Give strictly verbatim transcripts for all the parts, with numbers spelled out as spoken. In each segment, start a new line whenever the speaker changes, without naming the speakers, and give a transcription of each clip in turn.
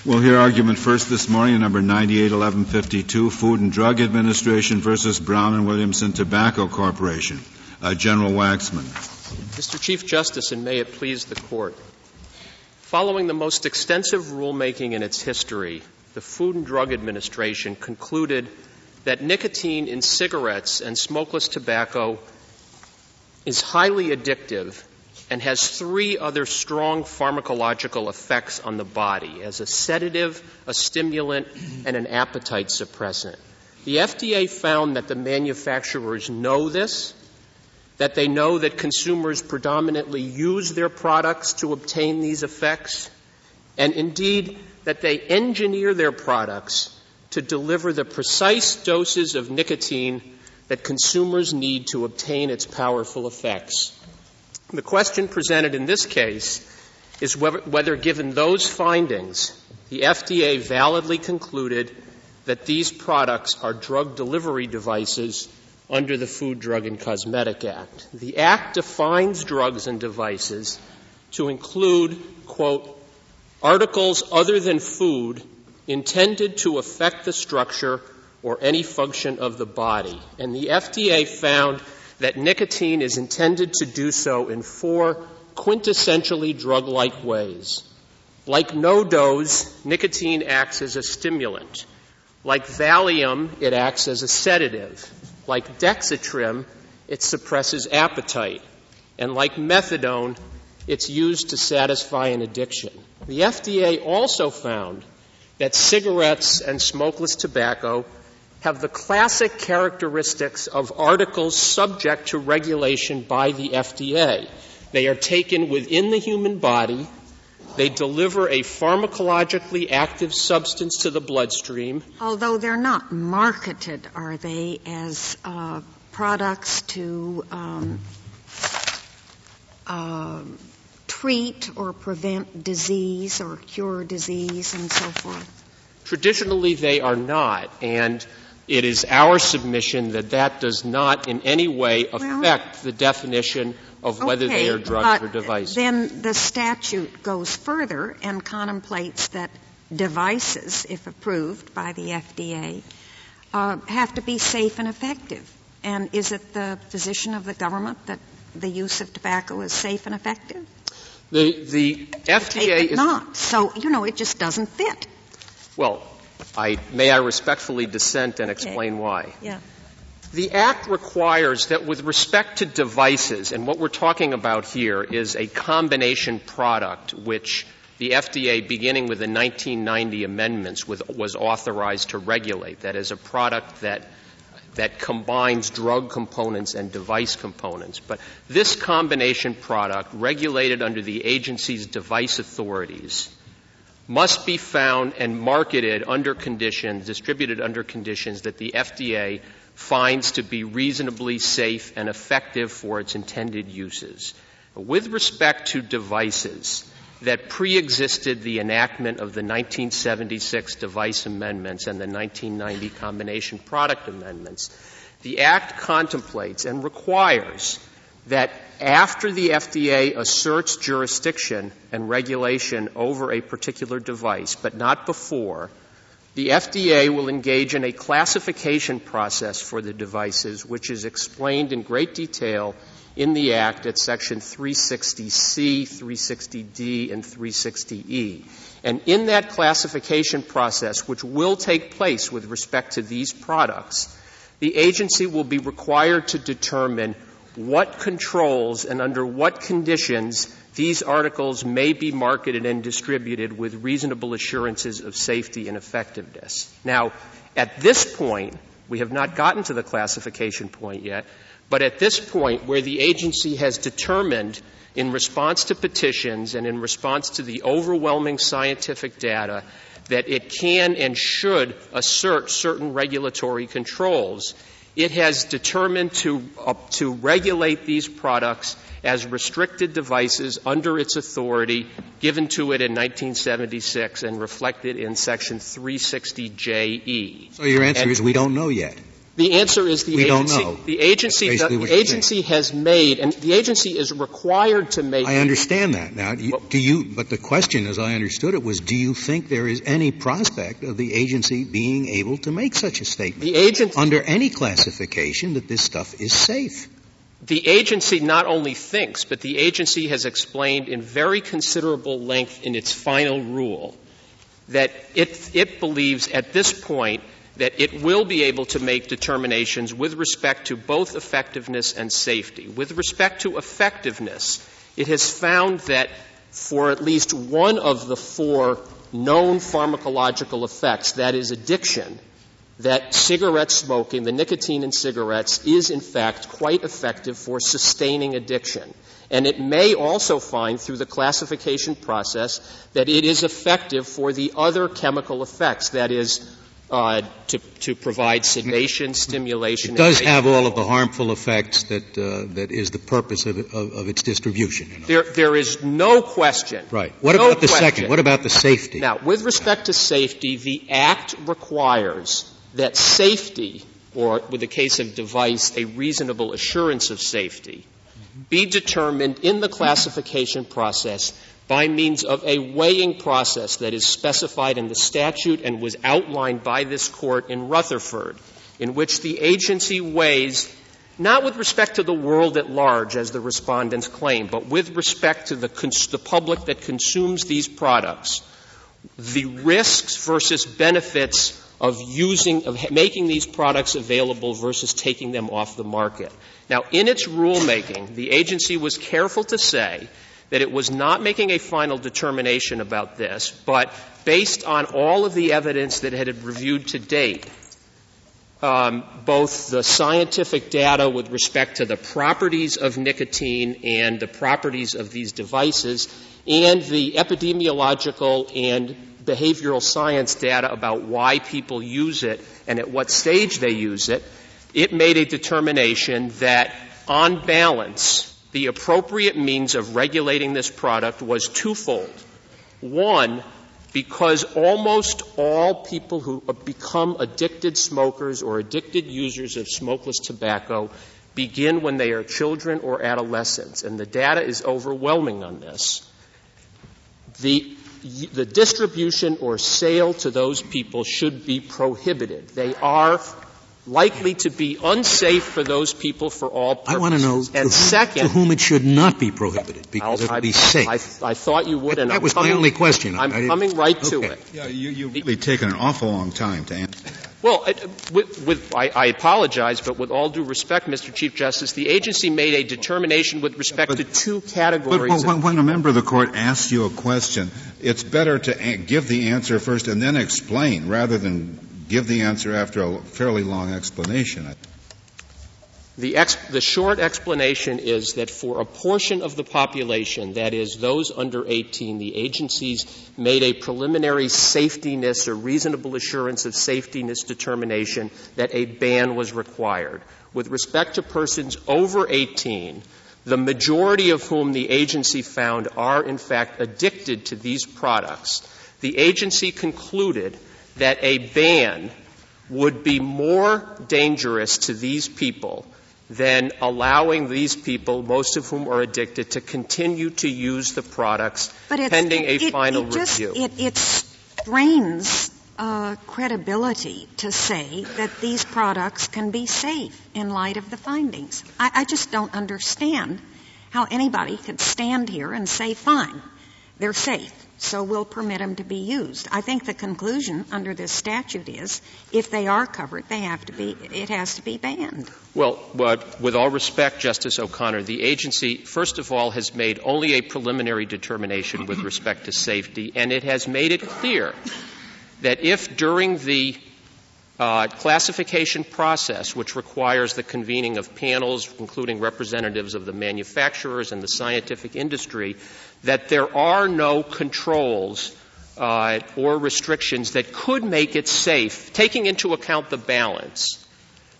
We'll hear argument first this morning, number ninety-eight eleven fifty-two, Food and Drug Administration versus Brown and Williamson Tobacco Corporation. Uh, General Waxman.
Mister Chief Justice, and may it please the Court, following the most extensive rulemaking in its history, the Food and Drug Administration concluded that nicotine in cigarettes and smokeless tobacco is highly addictive and has three other strong pharmacological effects on the body as a sedative, a stimulant, and an appetite suppressant. The F D A found that the manufacturers know this, that they know that consumers predominantly use their products to obtain these effects, and indeed that they engineer their products to deliver the precise doses of nicotine that consumers need to obtain its powerful effects. The question presented in this case is whether, whether, given those findings, the F D A validly concluded that these products are drug delivery devices under the Food, Drug, and Cosmetic Act. The Act defines drugs and devices to include, quote, articles other than food intended to affect the structure or any function of the body. And the F D A found that nicotine is intended to do so in four quintessentially drug-like ways. Like NoDoz, nicotine acts as a stimulant. Like Valium, it acts as a sedative. Like Dexatrim, it suppresses appetite. And like methadone, it's used to satisfy an addiction. The F D A also found that cigarettes and smokeless tobacco have the classic characteristics of articles subject to regulation by the F D A. They are taken within the human body. They deliver a pharmacologically active substance to the bloodstream.
Although they're not marketed, are they, as uh, products to um, uh, treat or prevent disease or cure disease and so forth?
Traditionally, they are not, and it is our submission that that does not in any way affect well, the definition of whether
okay,
they are drugs
but
or devices.
Then the statute goes further and contemplates that devices, if approved by the F D A, uh, have to be safe and effective. And is it the position of the government that the use of tobacco is safe and effective?
The, the F D A
it
is
not. So, you know, it just doesn't fit.
Well, I, may I respectfully dissent and explain
okay.
why?
Yeah.
The Act requires that with respect to devices, and what we're talking about here is a combination product which the F D A, beginning with the nineteen ninety amendments, with, was authorized to regulate. That is a product that that combines drug components and device components. But this combination product, regulated under the agency's device authorities, must be found and marketed under conditions, distributed under conditions that the F D A finds to be reasonably safe and effective for its intended uses. With respect to devices that pre-existed the enactment of the nineteen seventy-six device amendments and the nineteen ninety combination product amendments, the Act contemplates and requires that after the F D A asserts jurisdiction and regulation over a particular device, but not before, the F D A will engage in a classification process for the devices, which is explained in great detail in the Act at Section three sixty C, three sixty D, and three sixty E. And in that classification process, which will take place with respect to these products, the agency will be required to determine what controls and under what conditions these articles may be marketed and distributed with reasonable assurances of safety and effectiveness. Now, at this point, we have not gotten to the classification point yet, but at this point where the agency has determined in response to petitions and in response to the overwhelming scientific data that it can and should assert certain regulatory controls, it has determined to, uh, to regulate these products as restricted devices under its authority given to it in nineteen seventy-six and reflected in Section three sixty J E.
So your answer
and
is we don't know yet.
The answer is the
we
agency.
Don't know.
The agency, the, the agency has made, and the agency is required to make.
I understand that. Now, you, do you? But the question, as I understood it, was: do you think there is any prospect of the agency being able to make such a statement?
The agency,
under any classification, that this stuff is safe.
The agency not only thinks, but the agency has explained in very considerable length in its final rule that it, it believes at this point that it will be able to make determinations with respect to both effectiveness and safety. With respect to effectiveness, it has found that for at least one of the four known pharmacological effects, that is addiction, that cigarette smoking, the nicotine in cigarettes, is in fact quite effective for sustaining addiction. And it may also find through the classification process that it is effective for the other chemical effects, that is, Uh, to, to provide sedation, stimulation.
It does have all of the harmful effects that uh, that is the purpose of, of, of its distribution. You know?
There, there is no question.
Right. What
no
about the
question.
second? What about the safety?
Now, with respect to safety, the Act requires that safety, or with the case of device, a reasonable assurance of safety, mm-hmm. be determined in the classification process by means of a weighing process that is specified in the statute and was outlined by this Court in Rutherford, in which the agency weighs, not with respect to the world at large, as the respondents claim, but with respect to the, cons- the public that consumes these products, the risks versus benefits of using, of making these products available versus taking them off the market. Now, in its rulemaking, the agency was careful to say that it was not making a final determination about this, but based on all of the evidence that it had reviewed to date, um, both the scientific data with respect to the properties of nicotine and the properties of these devices, and the epidemiological and behavioral science data about why people use it and at what stage they use it, it made a determination that, on balance, the appropriate means of regulating this product was twofold. One, because almost all people who become addicted smokers or addicted users of smokeless tobacco begin when they are children or adolescents, and the data is overwhelming on this. The, the distribution or sale to those people should be prohibited. They are likely to be unsafe for those people for all purposes.
I want to know
and
to,
second,
whom, to whom it should not be prohibited, because
I'll,
it will
I,
be safe.
I, I thought you would, and
that
I'm
was
coming,
my only question.
I'm
I,
coming right
okay.
to it.
Yeah, you, you've really taken an awful long time to answer.
Well, it, with, with, I, I apologize, but with all due respect, Mister Chief Justice, the agency made a determination with respect
but,
to two categories.
But when, when a member of the Court asks you a question, it's better to a- give the answer first and then explain, rather than give the answer after a fairly long explanation.
The, ex- the short explanation is that for a portion of the population, that is those under eighteen, the agencies made a preliminary safetyness or reasonable assurance of safetyness determination that a ban was required. With respect to persons over eighteen, the majority of whom the agency found are in fact addicted to these products, the agency concluded that a ban would be more dangerous to these people than allowing these people, most of whom are addicted, to continue to use the products pending a
it,
final
it just,
review.
It, it strains uh, credibility to say that these products can be safe in light of the findings. I, I just don't understand how anybody could stand here and say, fine, they're safe, so we'll permit them to be used. I think the conclusion under this statute is, if they are covered, they have to be, it has to be banned.
Well, but with all respect, Justice O'Connor, the agency, first of all, has made only a preliminary determination with respect to safety, and it has made it clear that if during the uh, classification process, which requires the convening of panels, including representatives of the manufacturers and the scientific industry, that there are no controls uh, or restrictions that could make it safe, taking into account the balance.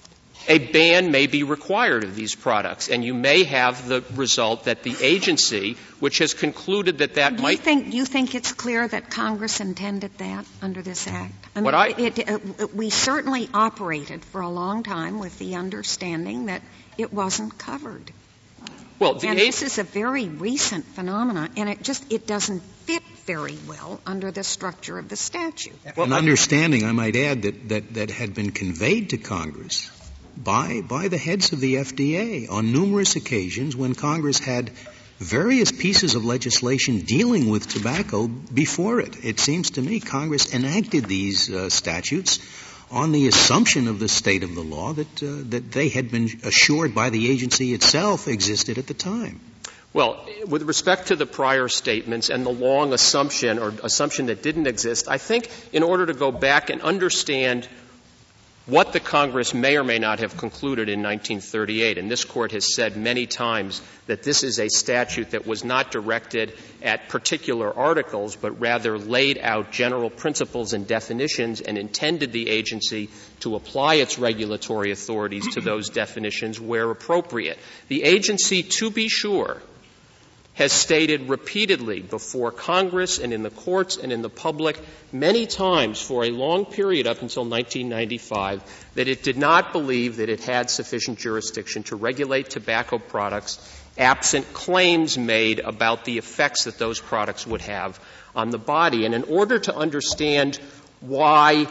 a ban may be required of these products, and you may have the result that the agency, which has concluded that that
do
might...
You think, do you think it's clear that Congress intended that under this Act? I mean,
what I,
it, it, uh, we certainly operated for a long time with the understanding that it wasn't covered.
Well, the
and
a-
this is a very recent phenomenon, and it just it doesn't fit very well under the structure of the statute.
Well, An understanding, I might add, that, that, that had been conveyed to Congress by by the heads of the F D A on numerous occasions when Congress had various pieces of legislation dealing with tobacco before it. It seems to me Congress enacted these uh, statutes on the assumption of the state of the law that uh, that they had been assured by the agency itself existed at the time.
Well, with respect to the prior statements and the long assumption or assumption that didn't exist, I think in order to go back and understand what the Congress may or may not have concluded in nineteen thirty-eight, and this Court has said many times that this is a statute that was not directed at particular articles, but rather laid out general principles and definitions and intended the agency to apply its regulatory authorities to those definitions where appropriate. The agency, to be sure, has stated repeatedly before Congress and in the courts and in the public many times for a long period up until nineteen ninety-five that it did not believe that it had sufficient jurisdiction to regulate tobacco products absent claims made about the effects that those products would have on the body. And in order to understand why th-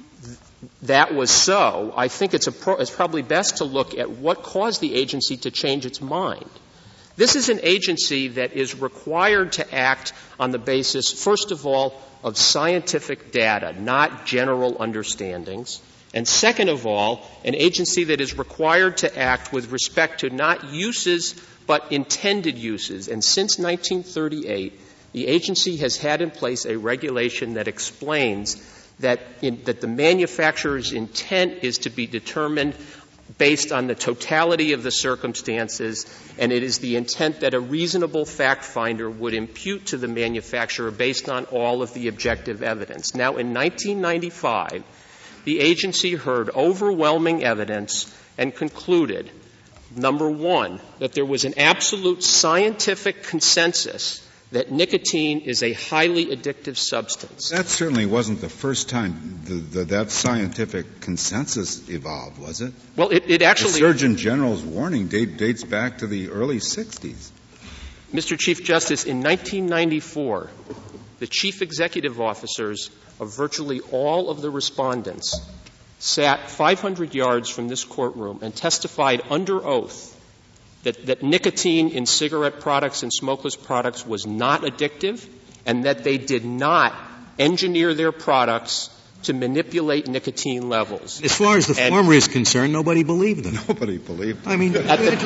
that was so, I think it's, a pro- it's probably best to look at what caused the agency to change its mind. This is an agency that is required to act on the basis, first of all, of scientific data, not general understandings. And second of all, an agency that is required to act with respect to not uses but intended uses. And since nineteen thirty-eight, the agency has had in place a regulation that explains that, in, that the manufacturer's intent is to be determined based on the totality of the circumstances, and it is the intent that a reasonable fact finder would impute to the manufacturer based on all of the objective evidence. Now, in nineteen ninety-five, the agency heard overwhelming evidence and concluded, number one, that there was an absolute scientific consensus that nicotine is a highly addictive substance.
That certainly wasn't the first time the, the, that scientific consensus evolved, was it?
Well, it, it actually...
The Surgeon General's warning date, dates back to the early sixties.
Mister Chief Justice, in nineteen ninety-four, the chief executive officers of virtually all of the respondents sat five hundred yards from this courtroom and testified under oath That, that nicotine in cigarette products and smokeless products was not addictive, and that they did not engineer their products to manipulate nicotine levels.
As far as the
and
former is concerned, nobody believed them.
Nobody believed them.
I mean,
at the,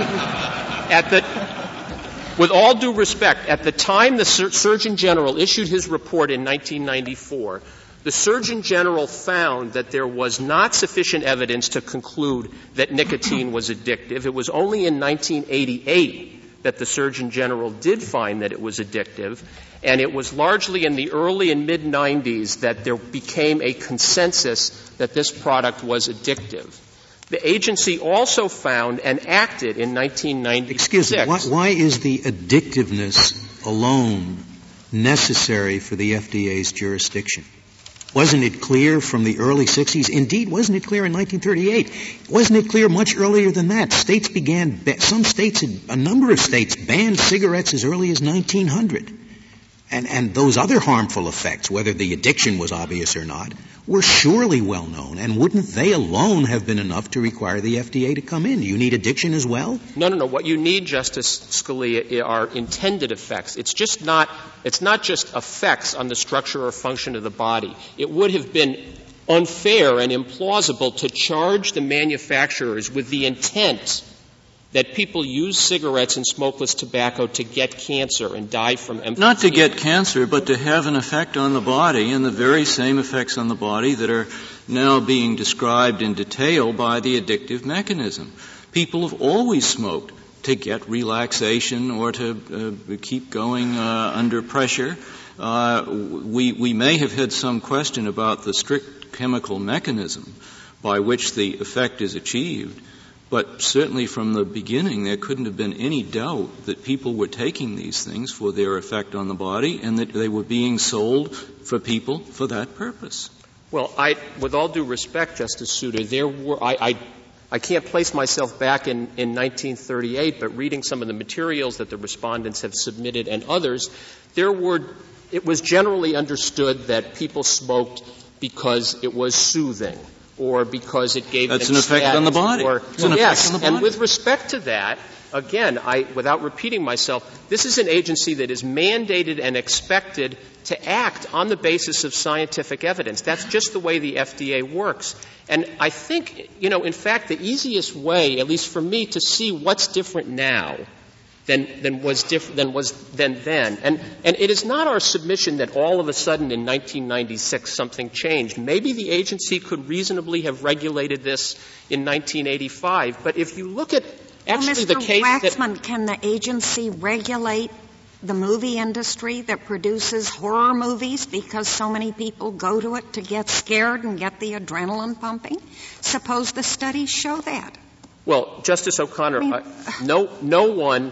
at the, with all due respect, at the time the Sur- Surgeon General issued his report in nineteen ninety-four, the Surgeon General found that there was not sufficient evidence to conclude that nicotine was addictive. It was only in nineteen eighty-eight that the Surgeon General did find that it was addictive, and it was largely in the early and mid-nineties that there became a consensus that this product was addictive. The agency also found and acted in nineteen ninety-six.
Excuse me, why, why is the addictiveness alone necessary for the F D A's jurisdiction? Wasn't it clear from the early sixties? Indeed, wasn't it clear in nineteen thirty-eight? Wasn't it clear much earlier than that? States began, some states, a number of states banned cigarettes as early as nineteen hundred. And, and those other harmful effects, whether the addiction was obvious or not, were surely well known. And wouldn't they alone have been enough to require the F D A to come in? Do you need addiction as well?
No, no, no. What you need, Justice Scalia, are intended effects. It's just not, it's not just effects on the structure or function of the body. It would have been unfair and implausible to charge the manufacturers with the intent that people use cigarettes and smokeless tobacco to get cancer and die from emphysema.
Not to get cancer, but to have an effect on the body, and the very same effects on the body that are now being described in detail by the addictive mechanism. People have always smoked to get relaxation or to uh, keep going uh, under pressure. Uh, we, we may have had some question about the strict chemical mechanism by which the effect is achieved. But certainly from the beginning, there couldn't have been any doubt that people were taking these things for their effect on the body and that they were being sold for people for that purpose.
Well, I, with all due respect, Justice Souter, there were, I, I, I can't place myself back in, in nineteen thirty-eight, but reading some of the materials that the respondents have submitted and others, there were, it was generally understood that people smoked because it was soothing, or because it gave
That's
them
an effect on the body.
Or,
it's an
yes,
effect on the body.
And with respect to that, again, I, without repeating myself, this is an agency that is mandated and expected to act on the basis of scientific evidence. That's just the way the F D A works. And I think, you know, in fact, the easiest way, at least for me, to see what's different now than, than was different than was than then. And, and it is not our submission that all of a sudden in nineteen ninety-six something changed. Maybe the agency could reasonably have regulated this in nineteen eighty-five. But if you look at actually
well,
the case
Mister Waxman,
that
can the agency regulate the movie industry that produces horror movies because so many people go to it to get scared and get the adrenaline pumping? Suppose the studies show that.
Well, Justice O'Connor, I mean, I, no, no one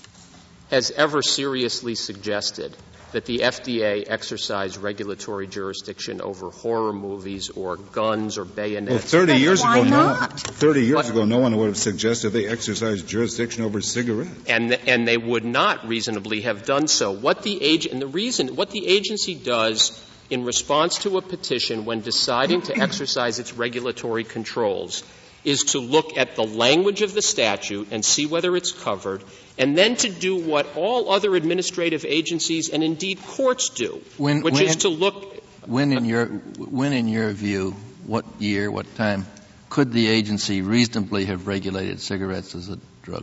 has ever seriously suggested that the F D A exercise regulatory jurisdiction over horror movies or guns or bayonets.
Well, thirty
but
years
why
ago,
not?
no one, thirty years
but,
ago, no one would have suggested they exercise jurisdiction over cigarettes.
And the, and they would not reasonably have done so. What the ag- and the reason what the agency does in response to a petition when deciding to exercise its regulatory controls is to look at the language of the statute and see whether it's covered, and then to do what all other administrative agencies and indeed courts do,
when,
which
when,
is to look.
When, in your when, in your view, what year, what time could the agency reasonably have regulated cigarettes as a drug?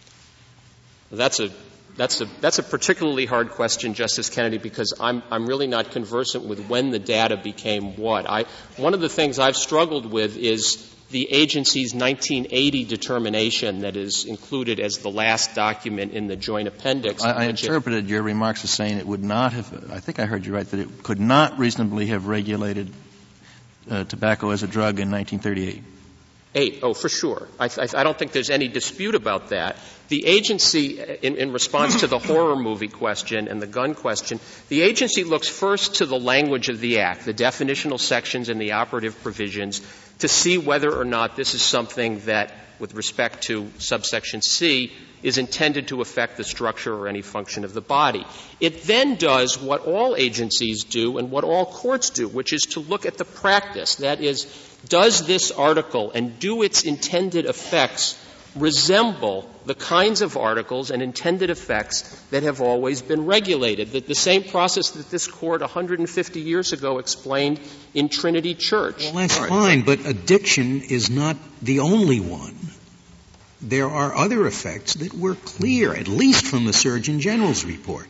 That's a that's a that's a particularly hard question, Justice Kennedy, because I'm I'm really not conversant with when the data became what. I one of the things I've struggled with is the agency's nineteen eighty determination that is included as the last document in the joint appendix.
I, I interpreted it, your remarks as saying it would not have, I think I heard you right, that it could not reasonably have regulated uh, tobacco as a drug in nineteen thirty-eight.
Eight, oh, for sure. I, I, I don't think there's any dispute about that. The agency, in, in response to the horror movie question and the gun question, the agency looks first to the language of the Act, the definitional sections and the operative provisions, to see whether or not this is something that, with respect to subsection C, is intended to affect the structure or any function of the body. It then does what all agencies do and what all courts do, which is to look at the practice. That is, does this article and do its intended effects resemble the kinds of articles and intended effects that have always been regulated? The, the same process that this Court one hundred fifty years ago explained in Trinity Church.
Well, that's fine, but addiction is not the only one. There are other effects that were clear, at least from the Surgeon General's report.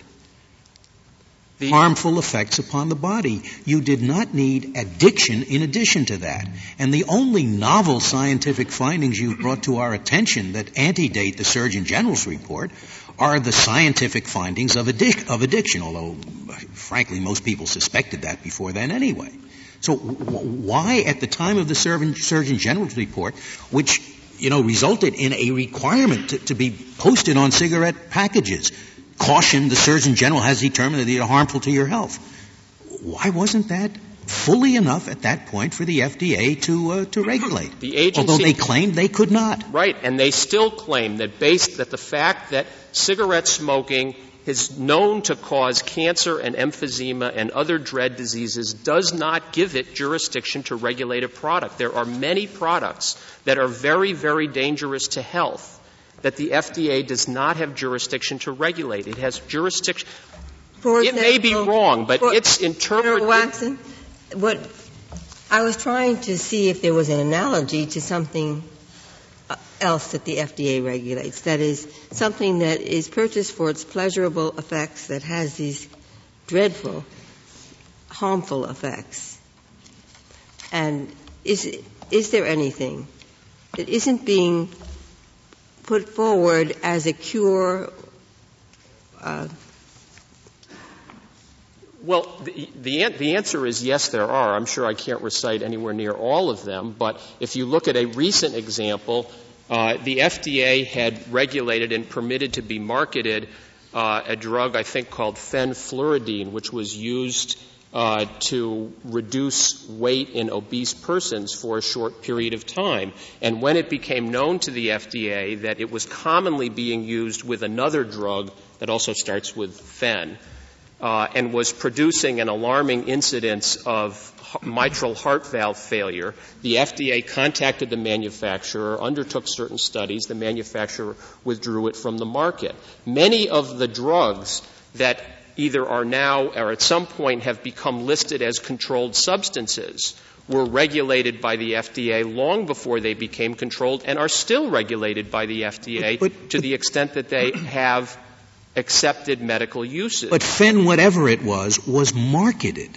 The harmful effects upon the body. You did not need addiction in addition to that. And the only novel scientific findings you brought to our attention that antedate the Surgeon General's report are the scientific findings of, addic- of addiction, although, frankly, most people suspected that before then anyway. So w- why, at the time of the Surgeon, Surgeon General's report, which, you know, resulted in a requirement to, to be posted on cigarette packages, caution, the Surgeon General has determined that they are harmful to your health. Why wasn't that fully enough at that point for the F D A to uh, to regulate?
The agency,
although they claimed they could not.
Right, and they still claim that based that the fact that cigarette smoking is known to cause cancer and emphysema and other dread diseases does not give it jurisdiction to regulate a product. There are many products that are very, very dangerous to health that the F D A does not have jurisdiction to regulate. It has jurisdiction.
For
it
example,
may be wrong, but
for,
it's interpreted.
Waxman, what I was trying to see if there was an analogy to something else that the F D A regulates. That is, something that is purchased for its pleasurable effects that has these dreadful, harmful effects. And is is there anything that isn't being put forward as a cure? Uh,
well, the, the, the answer is yes, there are. I'm sure I can't recite anywhere near all of them, but if you look at a recent example, Uh, the F D A had regulated and permitted to be marketed uh, a drug, I think, called fenfluridine, which was used uh, to reduce weight in obese persons for a short period of time. And when it became known to the F D A that it was commonly being used with another drug that also starts with fen, uh, and was producing an alarming incidence of mitral heart valve failure, the F D A contacted the manufacturer, undertook certain studies, the manufacturer withdrew it from the market. Many of the drugs that either are now or at some point have become listed as controlled substances were regulated by the F D A long before they became controlled and are still regulated by the F D A but, but, to the extent that they have accepted medical uses.
But fen, whatever it was, was marketed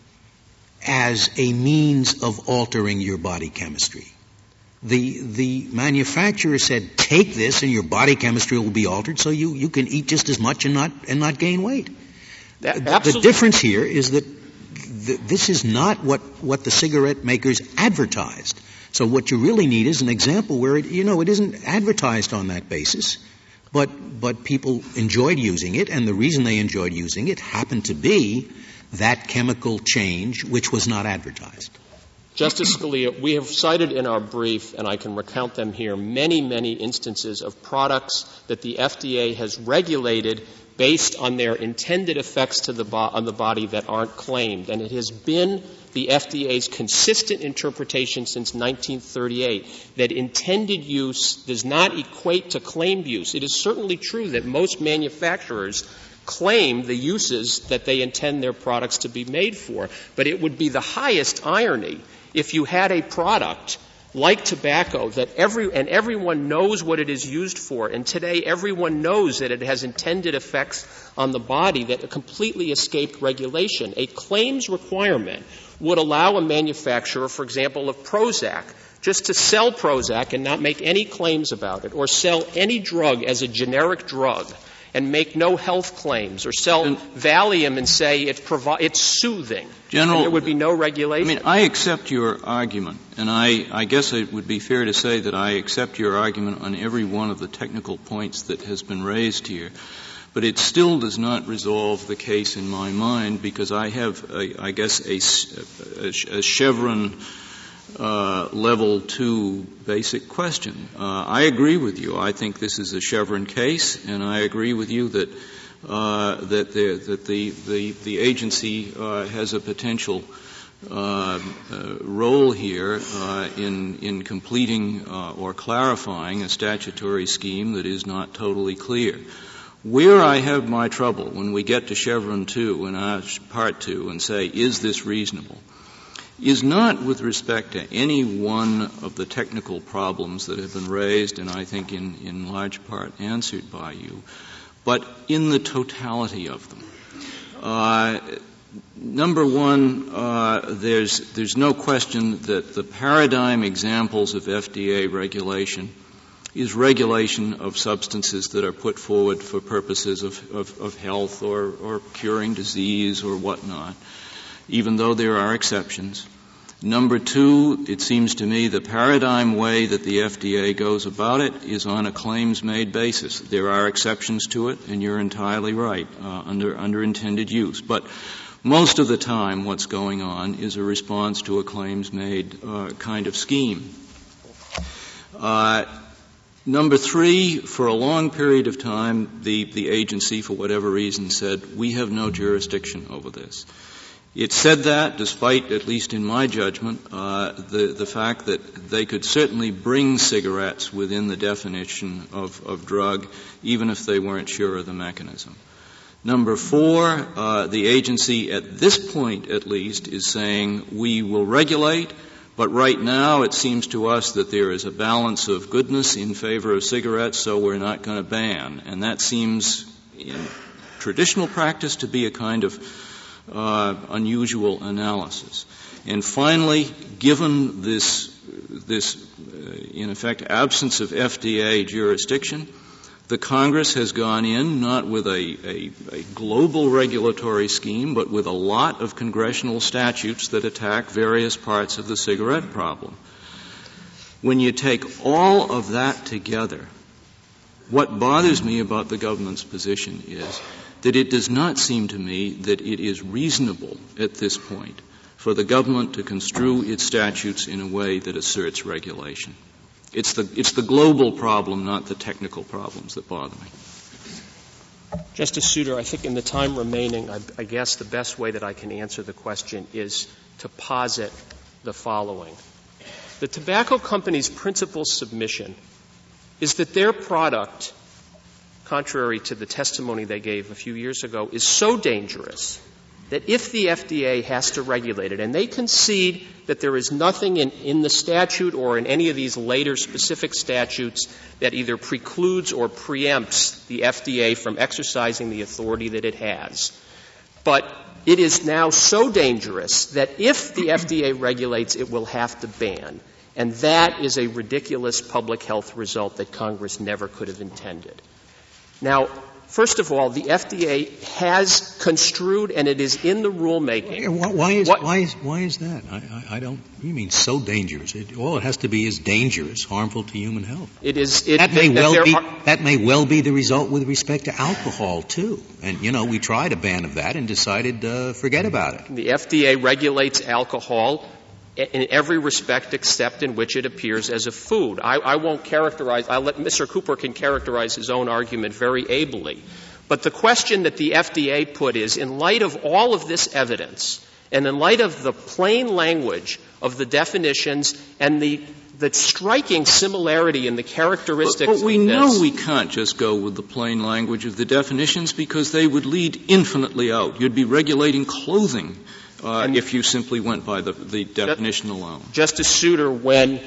as a means of altering your body chemistry. The, the manufacturer said, take this and your body chemistry will be altered so you, you can eat just as much and not, and not gain weight.
That,
the difference here is that th- this is not what, what the cigarette makers advertised. So what you really need is an example where it, you know, it isn't advertised on that basis, but, but people enjoyed using it, and the reason they enjoyed using it happened to be that chemical change which was not advertised.
Justice Scalia, we have cited in our brief, and I can recount them here, many, many instances of products that the F D A has regulated based on their intended effects to the bo- on the body that aren't claimed. And it has been the F D A's consistent interpretation since nineteen thirty-eight that intended use does not equate to claimed use. It is certainly true that most manufacturers claim the uses that they intend their products to be made for. But it would be the highest irony if you had a product like tobacco that every, and everyone knows what it is used for, and today everyone knows that it has intended effects on the body that completely escaped regulation. A claims requirement would allow a manufacturer, for example, of Prozac, just to sell Prozac and not make any claims about it, or sell any drug as a generic drug and make no health claims, or sell and Valium and say it's, provi- it's soothing.
General,
there would be no regulation.
I mean, I accept your argument, and I, I guess it would be fair to say that I accept your argument on every one of the technical points that has been raised here. But it still does not resolve the case in my mind, because I have, a, I guess, a, a, a Chevron Uh, level two basic question. Uh, I agree with you. I think this is a Chevron case, and I agree with you that uh, that the that the the, the agency uh, has a potential uh, uh, role here uh, in in completing uh, or clarifying a statutory scheme that is not totally clear. Where I have my trouble when we get to Chevron two and uh, Part two and say, is this reasonable, is not with respect to any one of the technical problems that have been raised and I think in, in large part answered by you, but in the totality of them. Uh, number one, uh, there's, there's no question that the paradigm examples of F D A regulation is regulation of substances that are put forward for purposes of, of, of health or, or curing disease or whatnot, even though there are exceptions. Number two, it seems to me the paradigm way that the F D A goes about it is on a claims-made basis. There are exceptions to it, and you're entirely right, uh, under, under intended use. But most of the time what's going on is a response to a claims-made uh, kind of scheme. Uh, number three, for a long period of time, the, the agency, for whatever reason, said, we have no jurisdiction over this. It said that, despite, at least in my judgment, uh, the, the fact that they could certainly bring cigarettes within the definition of, of drug, even if they weren't sure of the mechanism. Number four, uh, the agency, at this point at least, is saying we will regulate, but right now it seems to us that there is a balance of goodness in favor of cigarettes, so we're not going to ban. And that seems, in traditional practice, to be a kind of Uh, unusual analysis. And finally, given this, this uh, in effect, absence of F D A jurisdiction, the Congress has gone in not with a, a, a global regulatory scheme, but with a lot of congressional statutes that attack various parts of the cigarette problem. When you take all of that together, what bothers me about the government's position is that it does not seem to me that it is reasonable at this point for the government to construe its statutes in a way that asserts regulation. It's the, it's the global problem, not the technical problems that bother me.
Justice Souter, I think in the time remaining, I, I guess the best way that I can answer the question is to posit the following. The tobacco company's principal submission is that their product, contrary to the testimony they gave a few years ago, is so dangerous that if the F D A has to regulate it, and they concede that there is nothing in, in the statute or in any of these later specific statutes that either precludes or preempts the F D A from exercising the authority that it has. But it is now so dangerous that if the F D A regulates, it will have to ban. And that is a ridiculous public health result that Congress never could have intended. Now, first of all, the F D A has construed, and it is in the rulemaking.
Why, why is
what,
why is why is that? I, I, I don't. You mean so dangerous? It, all it has to be is dangerous, harmful to human health.
It is. It,
that may
that,
well
that
be.
Are,
that may well be the result with respect to alcohol too. And you know, we tried a ban of that and decided uh, forget about it.
The F D A regulates alcohol in every respect except in which it appears as a food. I, I won't characterize, I'll let Mister Cooper can characterize his own argument very ably. But the question that the F D A put is, in light of all of this evidence, and in light of the plain language of the definitions and the the striking similarity in the characteristics
but, but we
of this,
know we can't just go with the plain language of the definitions because they would lead infinitely out. You'd be regulating clothing Uh, if you simply went by the, the definition alone.
Justice Souter, when,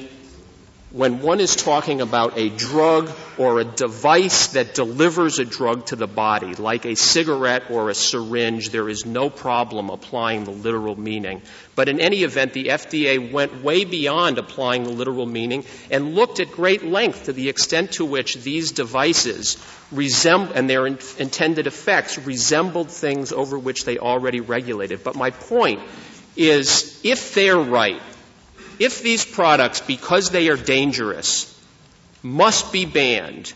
when one is talking about a drug or a device that delivers a drug to the body, like a cigarette or a syringe, there is no problem applying the literal meaning. But in any event, the F D A went way beyond applying the literal meaning and looked at great length to the extent to which these devices resemble, and their in, intended effects resembled things over which they already regulated. But my point is, if they're right, if these products, because they are dangerous, must be banned,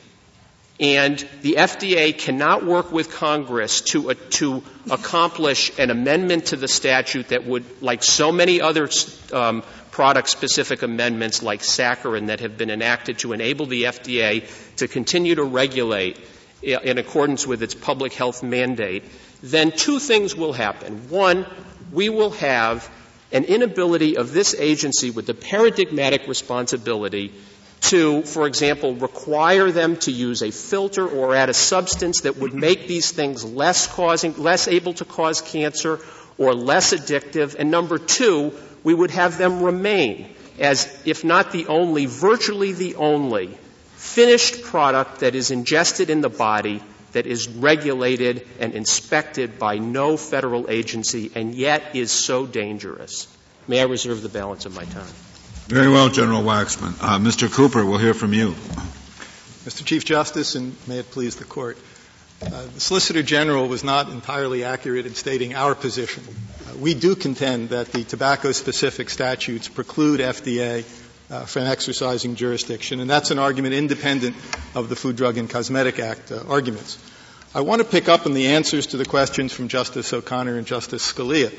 and the F D A cannot work with Congress to, uh, to accomplish an amendment to the statute that would, like so many other um, product-specific amendments like saccharin that have been enacted to enable the F D A to continue to regulate in accordance with its public health mandate, then two things will happen. One, we will have an inability of this agency with the paradigmatic responsibility to, for example, require them to use a filter or add a substance that would make these things less causing, less able to cause cancer or less addictive. And number two, we would have them remain as, if not the only, virtually the only finished product that is ingested in the body that is regulated and inspected by no federal agency and yet is so dangerous. May I reserve the balance of my time?
Very well, General Waxman. Uh, Mister Cooper, we'll hear from you.
Mister Chief Justice, and may it please the Court, uh, the Solicitor General was not entirely accurate in stating our position. Uh, we do contend that the tobacco-specific statutes preclude F D A uh, from exercising jurisdiction, and that's an argument independent of the Food, Drug, and Cosmetic Act uh, arguments. I want to pick up on the answers to the questions from Justice O'Connor and Justice Scalia.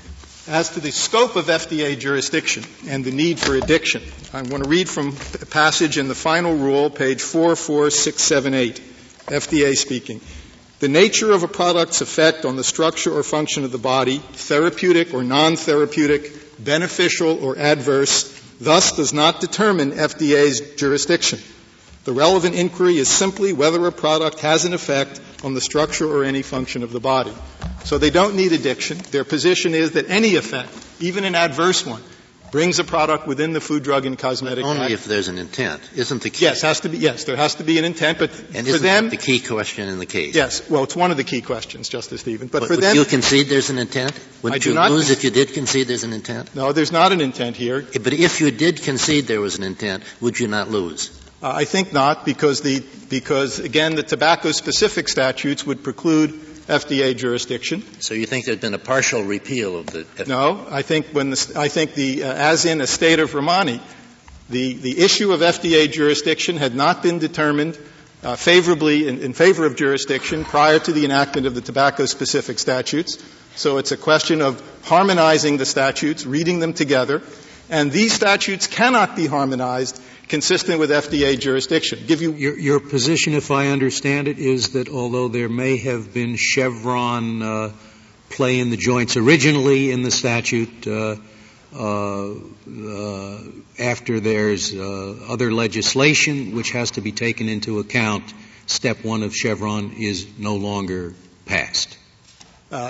As to the scope of F D A jurisdiction and the need for addiction, I want to read from a passage in the final rule, page four four six seven eight, F D A speaking. The nature of a product's effect on the structure or function of the body, therapeutic or non-therapeutic, beneficial or adverse, thus does not determine F D A's jurisdiction. The relevant inquiry is simply whether a product has an effect on the structure or any function of the body. So they don't need addiction. Their position is that any effect, even an adverse one, brings a product within the Food, Drug, and Cosmetic
Act.
Only
if there's an intent. Isn't the key?
Yes, has to be, yes, there has to be an intent, but
and
for
isn't
them.
That the key question in the case?
Yes, well, it's one of the key questions, Justice Stevens. But,
but
for
would
them.
you concede there's an intent? Wouldn't
I do
you
not
lose
con-
if you did concede there's an intent?
No, there's not an intent here.
But if you did concede there was an intent, would you not lose?
Uh, I think not, because the, because again, the tobacco-specific statutes would preclude F D A jurisdiction.
So you think there's been a partial repeal of the F D A?
No, I think when the, I think the, uh, as in Estate of Romani, The, the issue of F D A jurisdiction had not been determined uh, favorably in, in favor of jurisdiction prior to the enactment of the tobacco-specific statutes. So it's a question of harmonizing the statutes, reading them together, and these statutes cannot be harmonized consistent with F D A jurisdiction. Give you
your, your position, if I understand it, is that although there may have been Chevron uh, play in the joints originally in the statute, uh, uh, uh, after there's uh, other legislation which has to be taken into account, step one of Chevron is no longer passed.
Uh,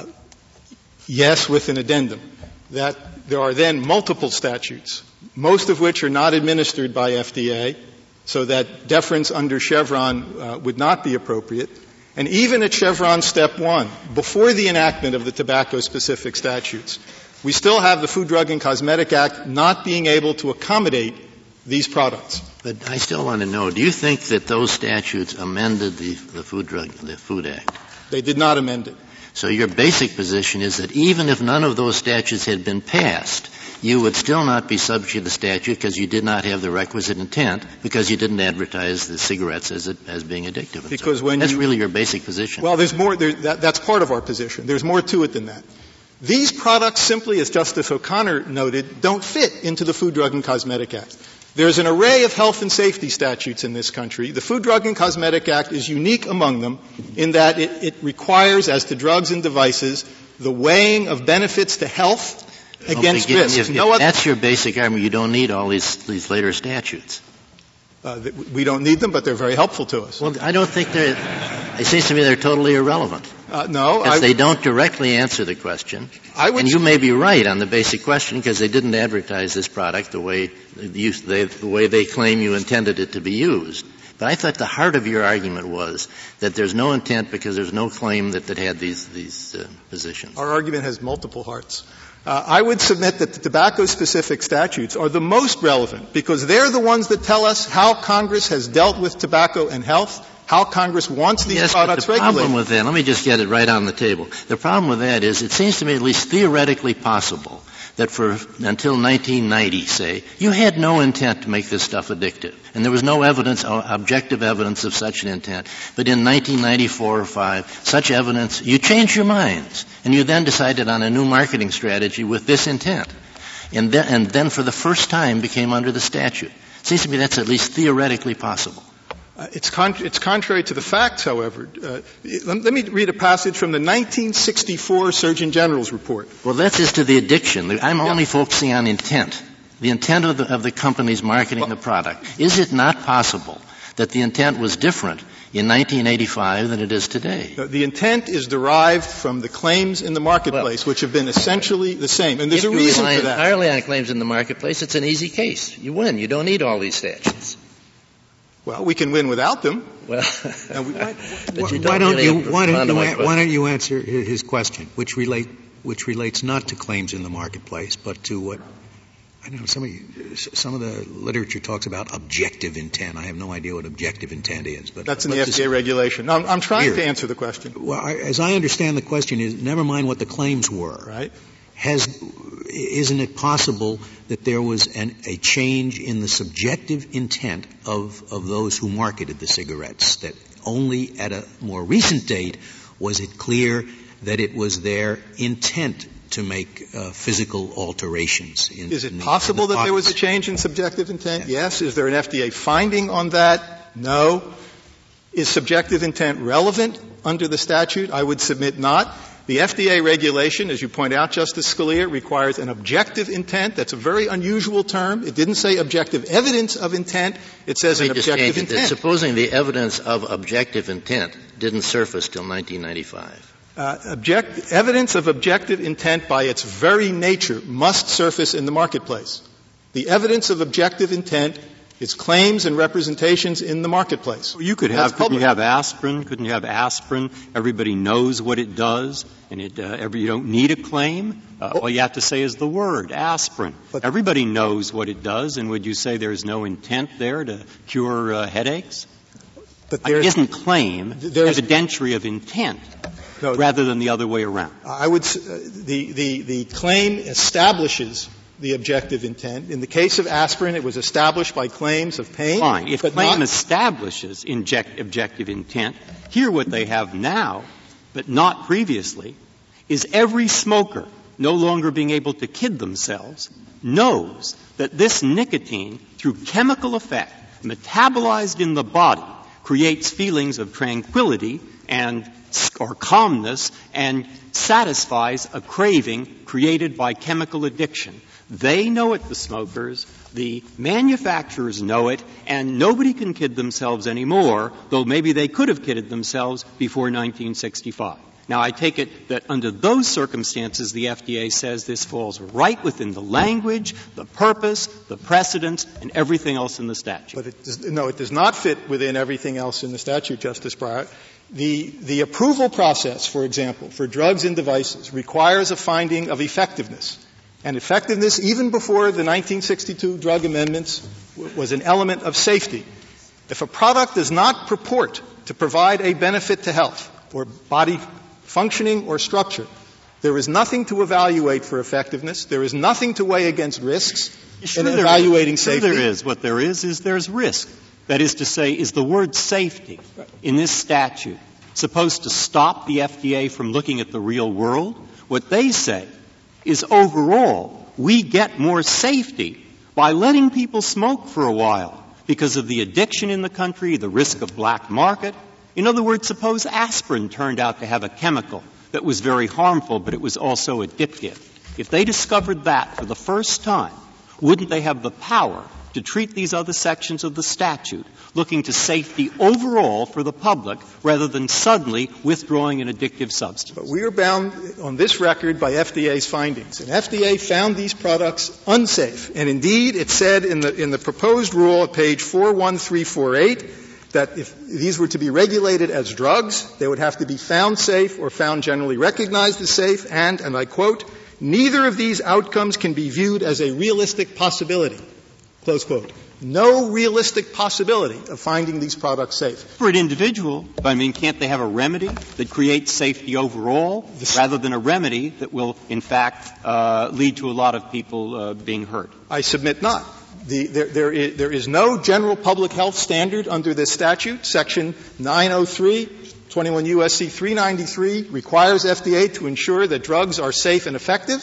yes, with an addendum. That there are then multiple statutes, most of which are not administered by F D A, so that deference under Chevron uh, would not be appropriate. And even at Chevron step one, before the enactment of the tobacco-specific statutes, we still have the Food, Drug, and Cosmetic Act not being able to accommodate these products.
But I still want to know, do you think that those statutes amended the, the Food, Drug, the Food Act?
They did not amend it.
So your basic position is that even if none of those statutes had been passed, you would still not be subject to the statute because you did not have the requisite intent, because you didn't advertise the cigarettes as, a, as being addictive.
Because
so
when
that's
you,
really your basic position.
Well, there's more. There, that, that's part of our position. There's more to it than that. These products, simply as Justice O'Connor noted, don't fit into the Food, Drug, and Cosmetic Act. There's an array of health and safety statutes in this country. The Food, Drug, and Cosmetic Act is unique among them in that it, it requires, as to drugs and devices, the weighing of benefits to health against
begin,
risks.
If,
no
if that's your basic argument, you don't need all these, these later statutes.
Uh, we don't need them, but they're very helpful to us.
Well, I don't think they're — it seems to me they're totally irrelevant.
Uh, no.
Because they don't directly answer the question.
I would
and you may be right on the basic question because they didn't advertise this product the way, the, they, the way they claim you intended it to be used. But I thought the heart of your argument was that there's no intent because there's no claim that it had these, these uh, positions.
Our argument has multiple hearts. Uh, I would submit that the tobacco-specific statutes are the most relevant because they're the ones that tell us how Congress has dealt with tobacco and health, how Congress wants these
yes,
products
but the
regulated.
problem with that, let me just get it right on the table. The problem with that is it seems to me at least theoretically possible that for until nineteen ninety, say, you had no intent to make this stuff addictive. And there was no evidence, objective evidence of such an intent. But in nineteen ninety-four or five, such evidence, you changed your minds. And you then decided on a new marketing strategy with this intent. And then, and then for the first time became under the statute. It seems to me that's at least theoretically possible.
Uh, it's, con- it's contrary to the facts, however. Uh, let, let me read a passage from the nineteen sixty-four Surgeon General's report.
Well, that's as to the addiction. I'm yeah. only focusing on intent. The intent of the, of the companies marketing well, the product. Is it not possible that the intent was different in nineteen eighty-five than it is today?
The intent is derived from the claims in the marketplace, well, which have been essentially the same. And there's a reason for that.
If you rely entirely on claims in the marketplace, it's an easy case. You win. You don't need all these statutes.
Well, we can win without them.
Well,
we,
why, why, why don't you why don't you a, why don't you answer his question, which relate which relates not to claims in the marketplace, but to what I don't know. Some of some of the literature talks about objective intent. I have no idea what objective intent is, but
that's in the F D A regulation. No, I'm, I'm trying here. to answer the question.
Well, I, as I understand the question is, never mind what the claims were.
Right.
Has isn't it possible that there was an, a change in the subjective intent of, of those who marketed the cigarettes, that only at a more recent date was it clear that it was their intent to make uh, physical alterations? In,
Is it
in the,
possible
in the
that there was a change in subjective intent? Yes. yes. Is there an F D A finding on that? No. Is subjective intent relevant under the statute? I would submit not. The F D A regulation, as you point out, Justice Scalia, requires an objective intent. That's a very unusual term. It didn't say objective evidence of intent. It says an objective intent.
Supposing the evidence of objective intent didn't surface till nineteen ninety-five.
Uh, object, evidence of objective intent by its very nature must surface in the marketplace. The evidence of objective intent is claims and representations in the marketplace.
Well, you could have, couldn't you have aspirin? Couldn't you have aspirin? Everybody knows what it does, and it, uh, every, you don't need a claim. Uh, oh. All you have to say is the word, aspirin. But everybody knows what it does, and would you say there's no intent there to cure uh, headaches? But there isn't claim evidentiary of intent
no,
rather than the other way around.
I would, uh, the, the, the claim establishes the objective intent. In the case of aspirin, it was established by claims of pain.
Fine. If
but
claim
not
establishes inject objective intent, here what they have now, but not previously, is every smoker no longer being able to kid themselves knows that this nicotine, through chemical effect, metabolized in the body, creates feelings of tranquility and or calmness and satisfies a craving created by chemical addiction. They know it, the smokers. The manufacturers know it, and nobody can kid themselves anymore, though maybe they could have kidded themselves before nineteen sixty-five. Now, I take it that under those circumstances, the F D A says this falls right within the language, the purpose, the precedents, and everything else in the statute.
But it does, no, it does not fit within everything else in the statute, Justice Breyer. The, the approval process, for example, for drugs and devices requires a finding of effectiveness. And effectiveness, even before the nineteen sixty-two drug amendments, w- was an element of safety. If a product does not purport to provide a benefit to health or body functioning or structure, there is nothing to evaluate for effectiveness. There is nothing to weigh against risks
sure
in evaluating
is.
safety.
Sure there is. What there is is there's risk. That is to say, is the word safety in this statute supposed to stop the F D A from looking at the real world? What they say is overall we get more safety by letting people smoke for a while because of the addiction in the country, the risk of black market. In other words, suppose aspirin turned out to have a chemical that was very harmful, but it was also addictive. If they discovered that for the first time, wouldn't they have the power to treat these other sections of the statute, looking to safety overall for the public rather than suddenly withdrawing an addictive substance?
But we are bound on this record by F D A's findings. And F D A found these products unsafe. And indeed, it said in the, in the proposed rule at page four one three four eight that if these were to be regulated as drugs, they would have to be found safe or found generally recognized as safe, and, and I quote, neither of these outcomes can be viewed as a realistic possibility. Close quote. No realistic possibility of finding these products safe.
For an individual, I mean, can't they have a remedy that creates safety overall rather than a remedy that will, in fact, uh, lead to a lot of people uh, being hurt?
I submit not. The, there, there, is, there is no general public health standard under this statute. Section nine oh three, twenty-one U S C three ninety-three requires F D A to ensure that drugs are safe and effective.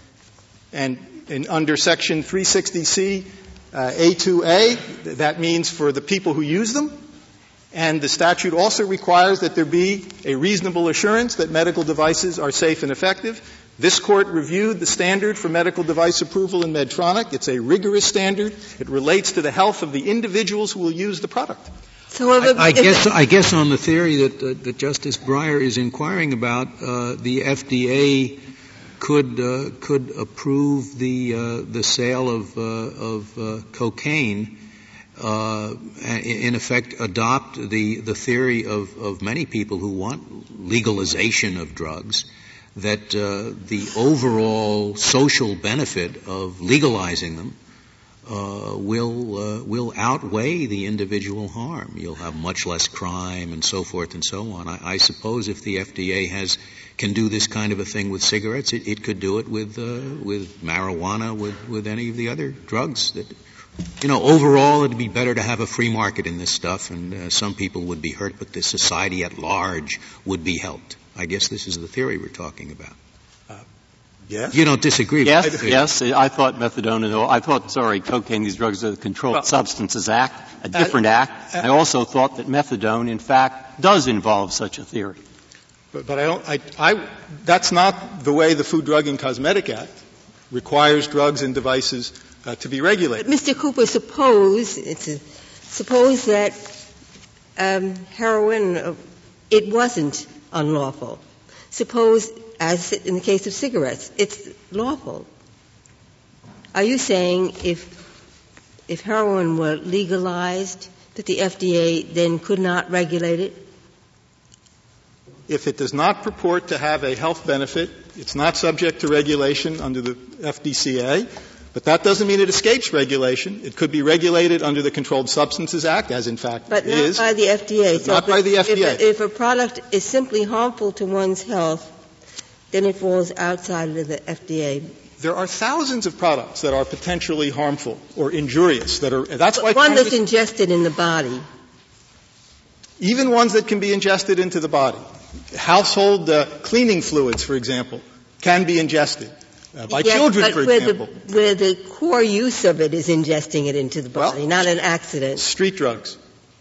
And, and under Section three sixty C, Uh, A two A, that means for the people who use them. And the statute also requires that there be a reasonable assurance that medical devices are safe and effective. This Court reviewed the standard for medical device approval in Medtronic. It's a rigorous standard. It relates to the health of the individuals who will use the product.
So if,
I, I
if
guess I guess on the theory that, uh, that Justice Breyer is inquiring about, uh, the F D A could uh, could approve the uh, the sale of uh, of uh, cocaine, uh, in effect adopt the the theory of of many people who want legalization of drugs, that uh, the overall social benefit of legalizing them uh, will uh, will outweigh the individual harm. You'll have much less crime and so forth and so on. I, I suppose if the F D A has can do this kind of a thing with cigarettes, it, it could do it with uh, with marijuana, with with any of the other drugs. That, you know, overall, it'd be better to have a free market in this stuff, and uh, some people would be hurt, but the society at large would be helped. I guess this is the theory we're talking about.
Uh, yes.
You don't disagree?
Yes,
with that?
yes. I thought methadone and I thought, sorry, cocaine. These drugs are the Controlled
well,
Substances Act, a different uh, act. Uh, I also thought that methadone, in fact, does involve such a theory.
But, but I don't. I, I. That's not the way the Food, Drug, and Cosmetic Act requires drugs and devices uh, to be regulated.
But Mister Cooper, suppose it's a, suppose that um, heroin uh, it wasn't unlawful. Suppose, as in the case of cigarettes, it's lawful. Are you saying if if heroin were legalized, that the F D A then could not regulate it?
If it does not purport to have a health benefit, it's not subject to regulation under the F D C A, but that doesn't mean it escapes regulation. It could be regulated under the Controlled Substances Act, as in fact
but
it is.
But not by the F D A.
So not by the F D A.
If a, if a product is simply harmful to one's health, then it falls outside of the F D A
There are thousands of products that are potentially harmful or injurious. That are that's
but
why
one
Congress,
that's ingested in the body.
Even ones that can be ingested into the body. Household uh, cleaning fluids, for example, can be ingested uh, by
yes,
children,
but
for
where
example.
The, where the core use of it is ingesting it into the body,
well,
not an accident.
Street drugs.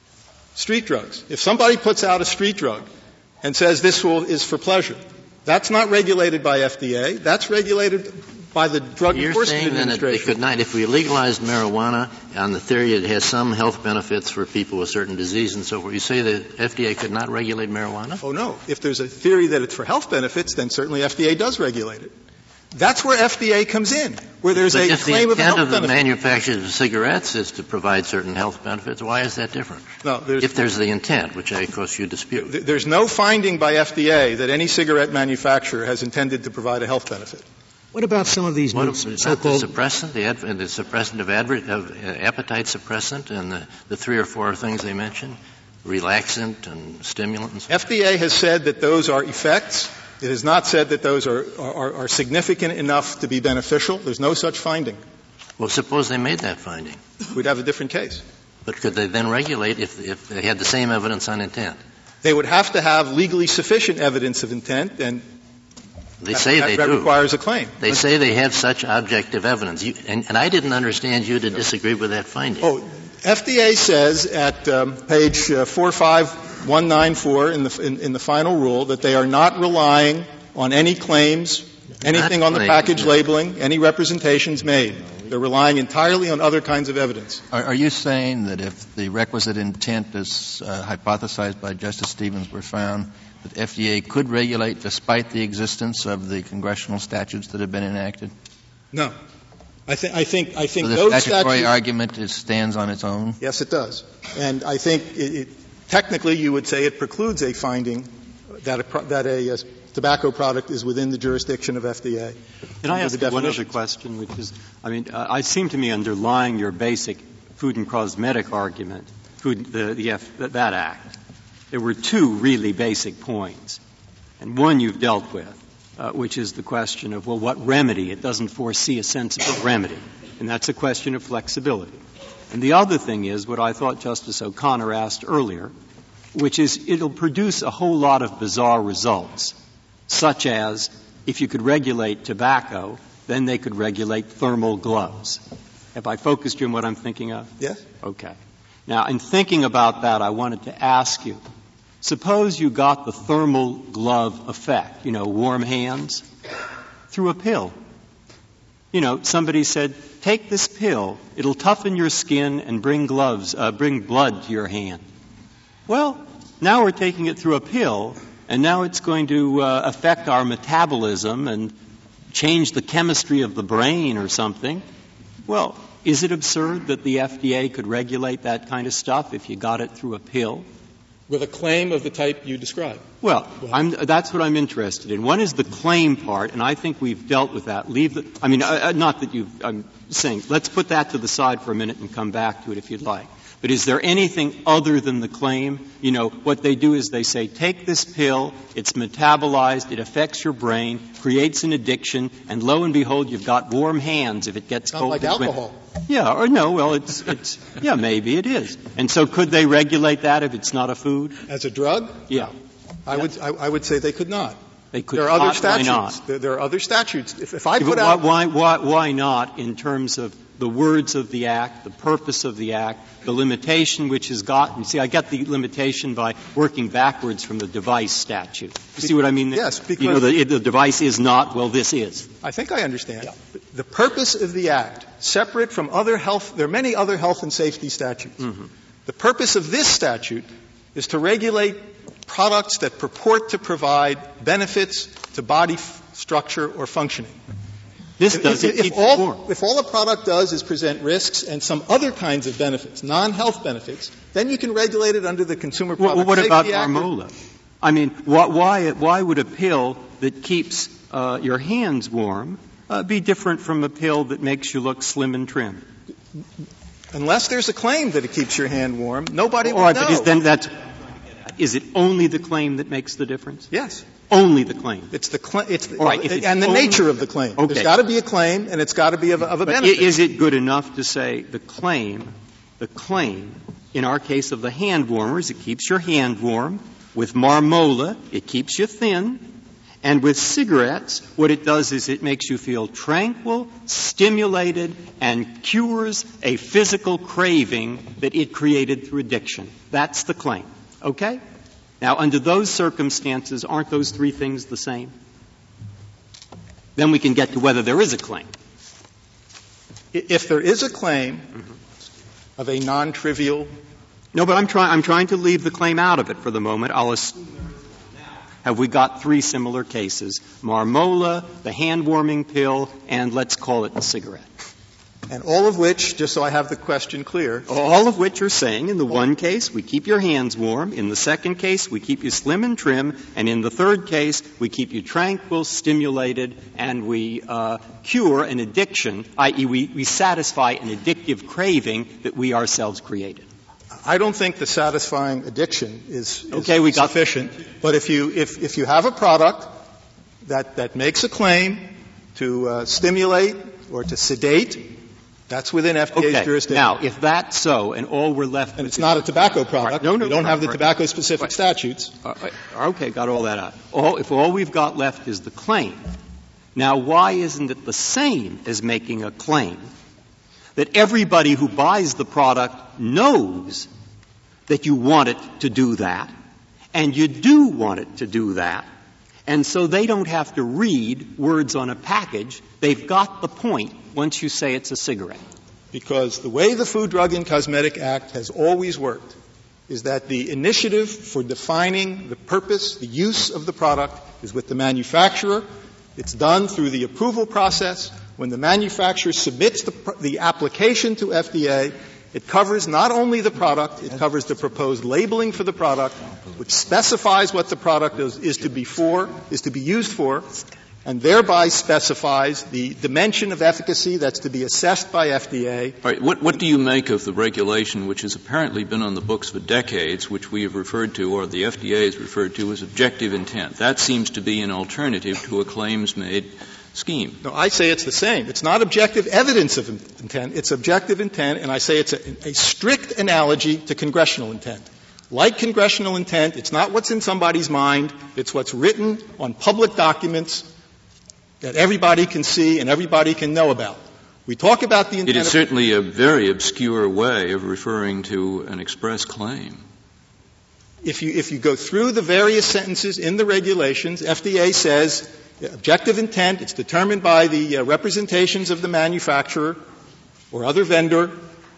Street drugs. If somebody puts out a street drug and says this will, is for pleasure, that's not regulated by F D A. That's regulated by the Drug
You're
Enforcement
saying then
Administration.
that they could not, if we legalized marijuana on the theory it has some health benefits for people with certain disease and so forth, you say the F D A could not regulate marijuana?
Oh, no. If there's a theory that it's for health benefits, then certainly F D A does regulate it. That's where F D A comes in, where there's
but
a
if
claim
the
of health
intent of the
benefit.
manufacturers of cigarettes is to provide certain health benefits, why is that different?
No, there's,
if there's the intent, which I, of course you dispute.
Th- there's no finding by F D A that any cigarette manufacturer has intended to provide a health benefit.
What about some of these
What,
new
is that
so-called
the suppressant, the, ad, the suppressant of, adver, of uh, appetite suppressant, and the, the three or four things they mentioned, relaxant and stimulant and so
F D A has said that those are effects. It has not said that those are, are, are significant enough to be beneficial. There's no such finding.
Well, suppose they made that finding.
We'd have a different case.
But could they then regulate if, if they had the same evidence on intent?
They would have to have legally sufficient evidence of intent, and
They say
that,
they
that
do.
requires a claim.
They say they have such objective evidence. You, and, and I didn't understand you to disagree with that finding.
Oh, F D A says at um, page uh, four five one nine four in the, in, in the final rule that they are not relying on any claims, anything
Not
on the
claims,
package
no.
labeling, any representations made. They're relying entirely on other kinds of evidence.
Are, are you saying that if the requisite intent as uh, hypothesized by Justice Stevens were found, that F D A could regulate despite the existence of the congressional statutes that have been enacted?
No. I, th- I think I think
so the
those
statutory
statutes,
argument is, stands on its own?
Yes, it does. And I think it, it, technically you would say it precludes a finding that a, pro- that a, a tobacco product is within the jurisdiction of F D A.
Can I ask one other question, which is, I mean, uh, I seem to me underlying your basic food and cosmetic argument, food, the, the F, that act, there were two really basic points, and one you've dealt with. Uh, which is the question of, well, what remedy? It doesn't foresee a sensible remedy. And that's a question of flexibility. And the other thing is what I thought Justice O'Connor asked earlier, which is it'll produce a whole lot of bizarre results, such as if you could regulate tobacco, then they could regulate thermal gloves. Have I focused you on what I'm thinking of?
Yes.
Okay. Now, in thinking about that, I wanted to ask you, suppose you got the thermal glove effect, you know, warm hands, through a pill. You know, somebody said, take this pill, it'll toughen your skin and bring gloves, uh, bring blood to your hand. Well, now we're taking it through a pill, and now it's going to uh, affect our metabolism and change the chemistry of the brain or something. Well, is it absurd that the F D A could regulate that kind of stuff if you got it through a pill?
With a claim of the type you described.
Well, I'm, that's what I'm interested in. One is the claim part, and I think we've dealt with that. Leave the, I mean, uh, not that you've, I'm saying, let's put that to the side for a minute and come back to it if you'd like. But is there anything other than the claim? You know, what they do is they say, take this pill, it's metabolized, it affects your brain, creates an addiction, and lo and behold, you've got warm hands if it gets
Not
cold.
like alcohol.
Yeah, or no, well, it's, it's, yeah, maybe it is. And so could they regulate that if it's not a food?
As a drug?
Yeah.
I would, I, I would say they could not.
They could
There are other
not.
statutes.
Why not?
There, there are other statutes. If, if I
Yeah,
put
but
out
why, why, why, why not in terms of the words of the Act, the purpose of the Act, the limitation which is gotten? See, I get the limitation by working backwards from the device statute. You see what I mean?
Yes, because
you know, the, the device is not, well, this is.
I think I understand. Yeah. The purpose of the Act, separate from other health, there are many other health and safety statutes.
Mm-hmm.
The purpose of this statute is to regulate products that purport to provide benefits to body f- structure or functioning.
This
If,
does
if,
it
if, all, if all a product does is present risks and some other kinds of benefits, non-health benefits, then you can regulate it under the Consumer Product
Well, what
Safety
about
Act.
Armola? I mean, why, why, why would a pill that keeps uh, your hands warm uh, be different from a pill that makes you look slim and trim?
Unless there's a claim that it keeps your hand warm, nobody
All
will
right,
know.
but is, then that's, is it only the claim that makes the difference?
Yes.
only the claim.
It's the claim. It's the,
All right, if it's
and the
only,
nature of the claim.
Okay.
There's got to be a claim, and it's got to be of, of a
but
benefit.
Is it good enough to say the claim, the claim, in our case of the hand warmers, it keeps your hand warm. With Marmola, it keeps you thin. And with cigarettes, what it does is it makes you feel tranquil, stimulated, and cures a physical craving that it created through addiction. That's the claim. Okay? Now, under those circumstances, aren't those three things the same? Then we can get to whether there is a claim.
If there is a claim mm-hmm. of a non-trivial.
No, but I'm trying, I'm trying to leave the claim out of it for the moment. I'll assume there is now. Have we got three similar cases? Marmola, the hand-warming pill, and let's call it the cigarette.
And all of which, just so I have the question clear.
All of which are saying, in the one case, we keep your hands warm. In the second case, we keep you slim and trim. And in the third case, we keep you tranquil, stimulated, and we uh, cure an addiction, that is we, we satisfy an addictive craving that we ourselves created.
I don't think the satisfying addiction is, is
okay, we got
sufficient. But if you, if, if you have a product that, that makes a claim to uh, stimulate or to sedate, that's within F D A's
okay.
jurisdiction.
Now, if that's so, and all we're left
and
with
it's not a tobacco product,
right. no, no,
we don't
right,
have the
right.
tobacco-specific
right.
statutes.
Uh, okay, got all that out. All, if all we've got left is the claim, now why isn't it the same as making a claim that everybody who buys the product knows that you want it to do that, and you do want it to do that, and so they don't have to read words on a package. They've got the point once you say it's a cigarette.
Because the way the Food, Drug, and Cosmetic Act has always worked is that the initiative for defining the purpose, the use of the product is with the manufacturer. It's done through the approval process. When the manufacturer submits the, the application to F D A, it covers not only the product, it covers the proposed labeling for the product, which specifies what the product is, is to be for, is to be used for, and thereby specifies the dimension of efficacy that's to be assessed by F D A.
All right. What, what do you make of the regulation which has apparently been on the books for decades, which we have referred to, or the F D A has referred to as objective intent? That seems to be an alternative to a claims-made scheme.
No, I say it's the same. It's not objective evidence of intent. It's objective intent, and I say it's a, a strict analogy to congressional intent. Like congressional intent, it's not what's in somebody's mind. It's what's written on public documents that everybody can see and everybody can know about. We talk about the intent.
It is certainly a very obscure way of referring to an express claim.
If you, if you go through the various sentences in the regulations, F D A says objective intent, it's determined by the uh, representations of the manufacturer or other vendor.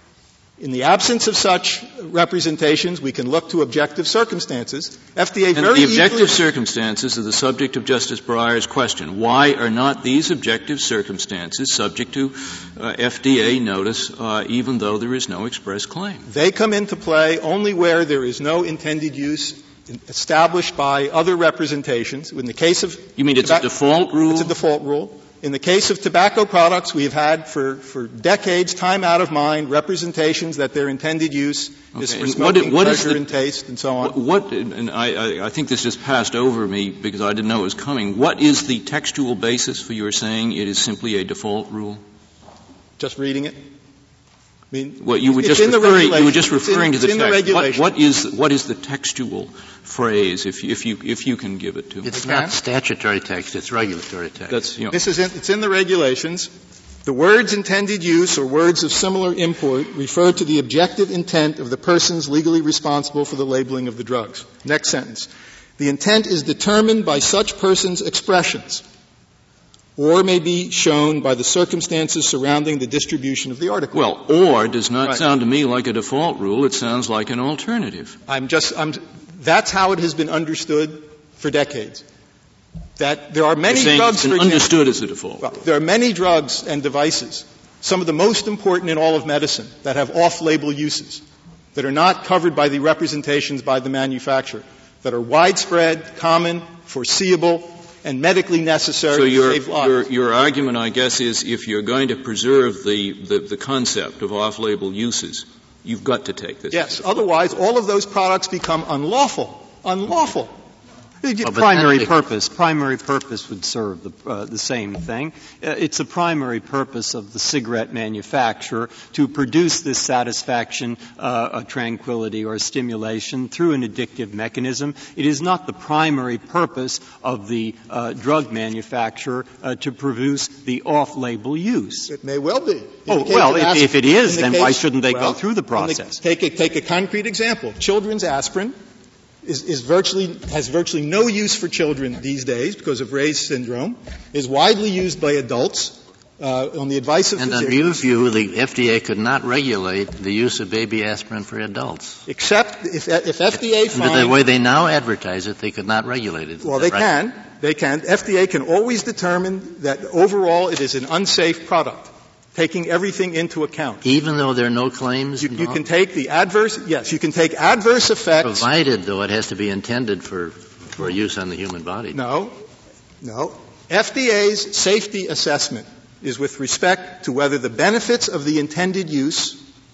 In the absence of such representations, we can look to objective circumstances. F D A
and
very
the objective
easily
circumstances are the subject of Justice Breyer's question. Why are not these objective circumstances subject to uh, F D A notice, uh, even though there is no express claim?
They come into play only where there is no intended use established by other representations. In the case of
you mean it's
toba-
a default rule?
It's a default rule. In the case of tobacco products, we have had for, for decades, time out of mind, representations that their intended use
okay.
is for
and
smoking,
what, what
pleasure,
is the,
and taste, and so on.
What, what and I, I, I think this just passed over me because I didn't know it was coming. What is the textual basis for your saying it is simply a default rule?
Just reading it. I mean,
well, you were just referring, you were just referring
in,
to the text.
The
what, what is what is the textual phrase, if you, if you if you can give it to me?
It's not statutory text; it's regulatory text.
That's, you know.
This is in, it's in the regulations. The words intended use or words of similar import refer to the objective intent of the persons legally responsible for the labeling of the drugs. Next sentence. The intent is determined by such persons' expressions, or may be shown by the circumstances surrounding the distribution of the article.
Well, or does not
right.
sound to me like a default rule. It sounds like an alternative.
I'm just, I'm, that's how it has been understood for decades. That there are many
You're saying
drugs,
it's been
for example,
understood as a default.
Well, there are many drugs and devices, some of the most important in all of medicine, that have off-label uses, that are not covered by the representations by the manufacturer, that are widespread, common, foreseeable, and medically necessary
so
to
your,
save lives.
Your, your argument, I guess, is if you're going to preserve the, the, the concept of off-label uses, you've got to take this.
Yes. Otherwise, all of those products become unlawful. Unlawful.
Well, primary purpose. Primary purpose would serve the, uh, the same thing. Uh, it's a primary purpose of the cigarette manufacturer to produce this satisfaction, uh, a tranquility or a stimulation through an addictive mechanism. It is not the primary purpose of the uh, drug manufacturer uh, to produce the off-label use.
It may well be.
Oh, well, if, if it is,
the
then
case,
why shouldn't they
well,
go through the process?
The, take, a, take a concrete example. Children's aspirin Is, is virtually, has virtually no use for children these days because of Ray's syndrome, is widely used by adults uh, on the advice of
and
physicians.
And under your view, the F D A could not regulate the use of baby aspirin for adults.
Except if, if F D A finds...
The way they now advertise it, they could not regulate it.
Well, they
right?
can. They can. F D A can always determine that overall it is an unsafe product, taking everything into account.
Even though there are no claims?
You, you can take the adverse, yes, you can take adverse effects.
Provided, though, it has to be intended for, for use on the human body.
No, no. F D A's safety assessment is with respect to whether the benefits of the intended use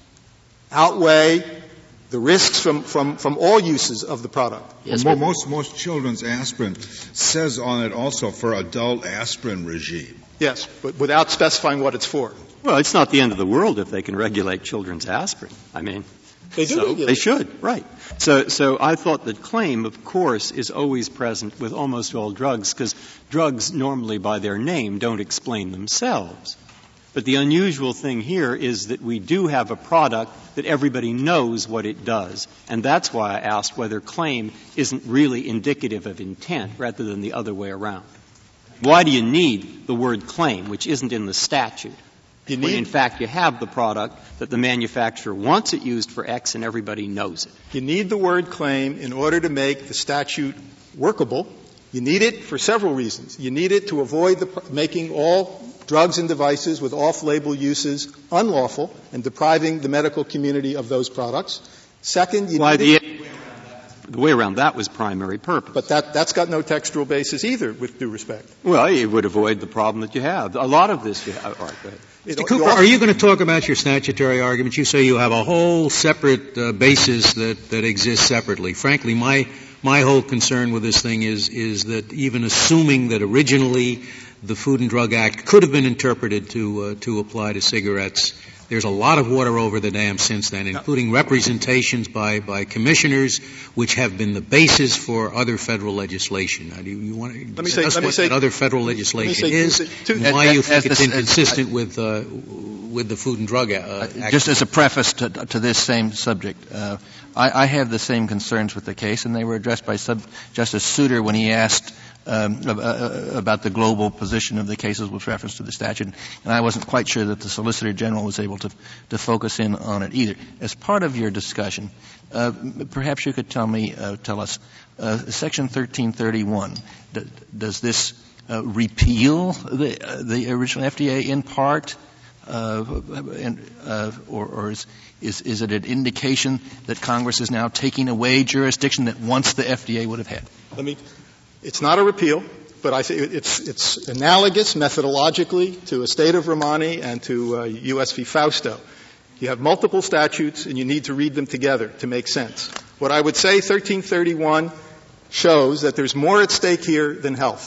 outweigh the risks from, from, from all uses of the product.
Yes, well, most, most children's aspirin says on it also for adult aspirin regime.
Yes, but without specifying what it's for.
Well, it's not the end of the world if they can regulate children's aspirin. I mean,
they do.
So
regulate.
They should, right. So, so I thought that claim, of course, is always present with almost all drugs because drugs normally by their name don't explain themselves. But the unusual thing here is that we do have a product that everybody knows what it does. And that's why I asked whether claim isn't really indicative of intent rather than the other way around. Why do you need the word claim, which isn't in the statute?
You
when
need,
in fact you have the product that the manufacturer wants it used for X and everybody knows it.
You need the word claim in order to make the statute workable. You need it for several reasons. You need it to avoid the, making all drugs and devices with off-label uses unlawful and depriving the medical community of those products. Second, you
Why
need
the,
it.
The way around that was primary purpose.
But that, that's got no textual basis either, with due respect.
Well, it would avoid the problem that you have. A lot of this you have. All right, go ahead.
Mister Cooper, are you going to talk about your statutory arguments? You say you have a whole separate uh, basis that, that exists separately. Frankly, my my whole concern with this thing is is that even assuming that originally the Food and Drug Act could have been interpreted to uh, to apply to cigarettes, there's a lot of water over the dam since then, including representations by, by commissioners, which have been the basis for other federal legislation. Now, do you, you want to
let me
discuss
say,
what
say,
that other federal legislation
say,
is,
two,
and why
as,
you think
as,
it's
as,
inconsistent
as,
with uh, with the Food and Drug uh, Act?
Just as a preface to, to this same subject, uh, I, I have the same concerns with the case, and they were addressed by Sub- Justice Souter when he asked Um, uh, about the global position of the cases with reference to the statute, and I wasn't quite sure that the Solicitor General was able to, to focus in on it either. As part of your discussion, uh, perhaps you could tell me, uh, tell us, uh, Section thirteen thirty-one, d- does this uh, repeal the, uh, the original F D A in part, uh, and, uh, or, or is, is, is it an indication that Congress is now taking away jurisdiction that once the F D A would have had?
Let me. It's not a repeal, but I think it's, it's analogous methodologically to Estate of Romani and to uh, U S v. Fausto. You have multiple statutes, and you need to read them together to make sense. What I would say, thirteen thirty-one shows that there's more at stake here than health.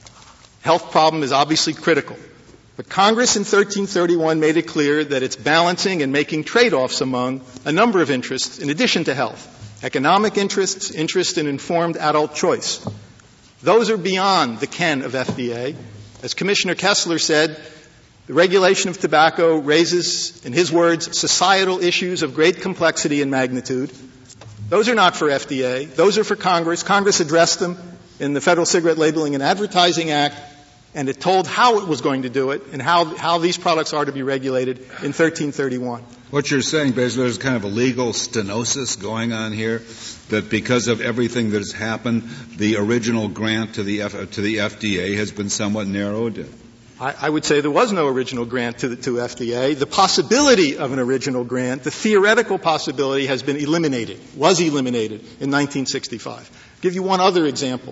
Health problem is obviously critical. But Congress in thirteen thirty-one made it clear that it's balancing and making trade-offs among a number of interests in addition to health. Economic interests, interest in informed adult choice. Those are beyond the ken of F D A. As Commissioner Kessler said, the regulation of tobacco raises, in his words, societal issues of great complexity and magnitude. Those are not for F D A. Those are for Congress. Congress addressed them in the Federal Cigarette Labeling and Advertising Act, and it told how it was going to do it and how, how these products are to be regulated in thirteen thirty-one.
What you're saying, basically, there's kind of a legal stenosis going on here, that because of everything that has happened, the original grant to the F, to the F D A has been somewhat narrowed?
I, I would say there was no original grant to the to F D A. The possibility of an original grant, the theoretical possibility, has been eliminated, was eliminated in nineteen sixty-five. I'll give you one other example.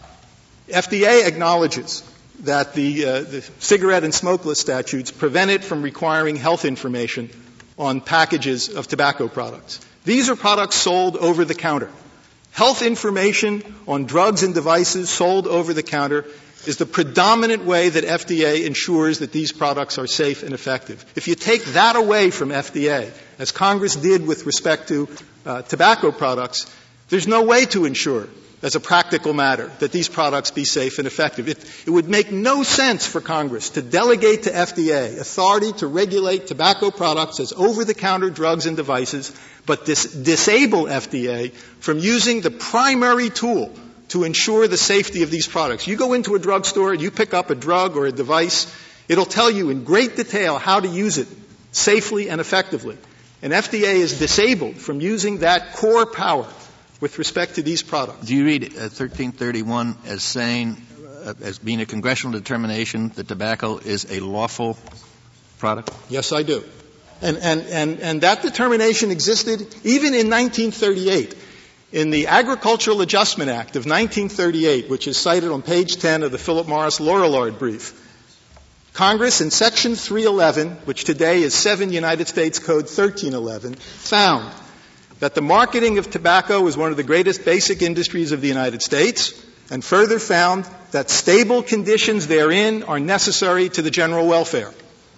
F D A acknowledges that the, uh, the cigarette and smokeless statutes prevent it from requiring health information on packages of tobacco products. These are products sold over the counter. Health information on drugs and devices sold over the counter is the predominant way that F D A ensures that these products are safe and effective. If you take that away from F D A, as Congress did with respect to uh, tobacco products, there's no way to ensure, as a practical matter, that these products be safe and effective. It, it would make no sense for Congress to delegate to F D A authority to regulate tobacco products as over-the-counter drugs and devices, but dis- disable F D A from using the primary tool to ensure the safety of these products. You go into a drugstore and you pick up a drug or a device, it'll tell you in great detail how to use it safely and effectively. And F D A is disabled from using that core power with respect to these products.
Do you read uh, thirteen thirty-one as saying, uh, as being a congressional determination that tobacco is a lawful product?
Yes, I do. And, and, and, and that determination existed even in nineteen thirty-eight. In the Agricultural Adjustment Act of nineteen thirty-eight, which is cited on page ten of the Philip Morris Lorillard brief, Congress in Section three eleven, which today is seven United States Code thirteen eleven, found that the marketing of tobacco is one of the greatest basic industries of the United States, and further found that stable conditions therein are necessary to the general welfare.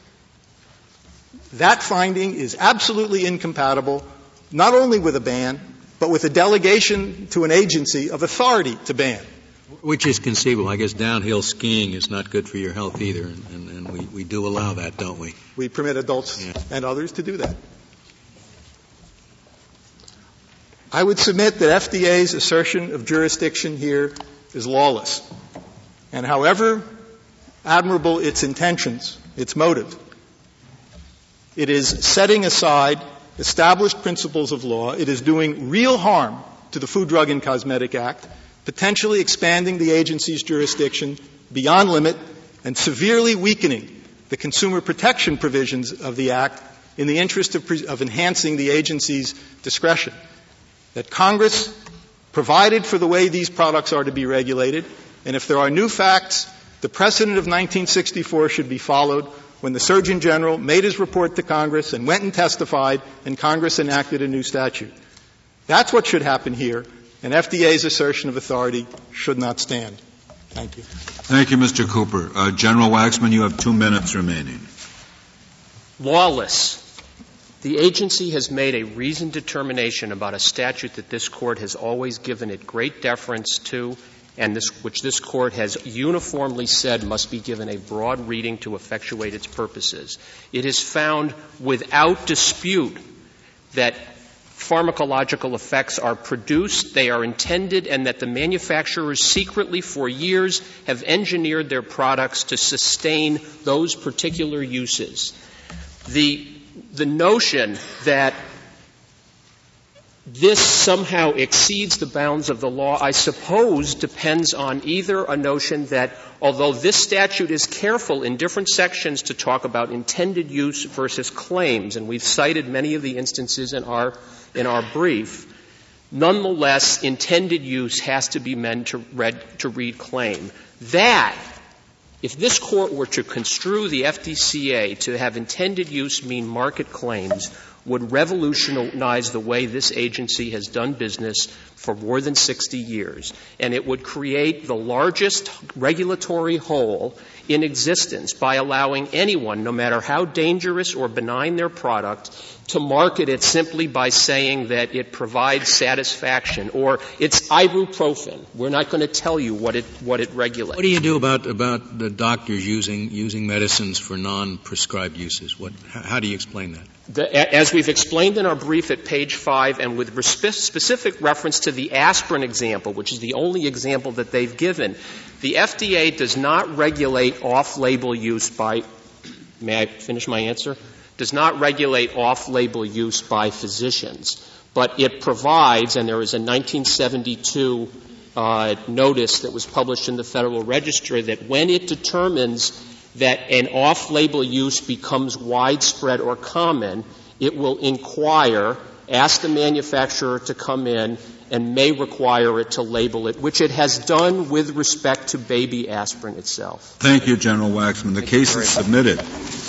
That finding is absolutely incompatible not only with a ban, but with a delegation to an agency of authority to ban.
Which is conceivable. I guess downhill skiing is not good for your health either, and, and, and we, we do allow that, don't we?
We permit adults yeah. and others to do that. I would submit that F D A's assertion of jurisdiction here is lawless. And however admirable its intentions, its motive, it is setting aside established principles of law. It is doing real harm to the Food, Drug, and Cosmetic Act, potentially expanding the agency's jurisdiction beyond limit and severely weakening the consumer protection provisions of the Act in the interest of, pre- of enhancing the agency's discretion. That Congress provided for the way these products are to be regulated, and if there are new facts, the precedent of nineteen sixty-four should be followed when the Surgeon General made his report to Congress and went and testified, and Congress enacted a new statute. That's what should happen here, and F D A's assertion of authority should not stand. Thank you.
Thank you, Mister Cooper. Uh, General Waxman, you have two minutes remaining.
Lawless. The agency has made a reasoned determination about a statute that this Court has always given it great deference to, and this, which this Court has uniformly said must be given a broad reading to effectuate its purposes. It has found without dispute that pharmacological effects are produced, they are intended, and that the manufacturers secretly for years have engineered their products to sustain those particular uses. The, the notion that this somehow exceeds the bounds of the law, I suppose, depends on either a notion that although this statute is careful in different sections to talk about intended use versus claims, and we've cited many of the instances in our in our brief, nonetheless, intended use has to be meant to read, to read claim. That, if this Court were to construe the F D C A to have intended use mean market claims, would revolutionize the way this agency has done business for more than sixty years. And it would create the largest regulatory hole in existence by allowing anyone, no matter how dangerous or benign their product, to market it simply by saying that it provides satisfaction or it's ibuprofen. We're not going to tell you what it what it regulates.
What do you do about about the doctors using using medicines for non-prescribed uses? What how do you explain that?
The, as we've explained in our brief at page five, and with respe- specific reference to the aspirin example, which is the only example that they've given, the F D A does not regulate off-label use by, may I finish my answer? Does not regulate off-label use by physicians. But it provides, and there is a nineteen seventy-two uh, notice that was published in the Federal Register, that when it determines that an off-label use becomes widespread or common, it will inquire, ask the manufacturer to come in, and may require it to label it, which it has done with respect to baby aspirin itself.
Thank you, General Waxman. The case is submitted.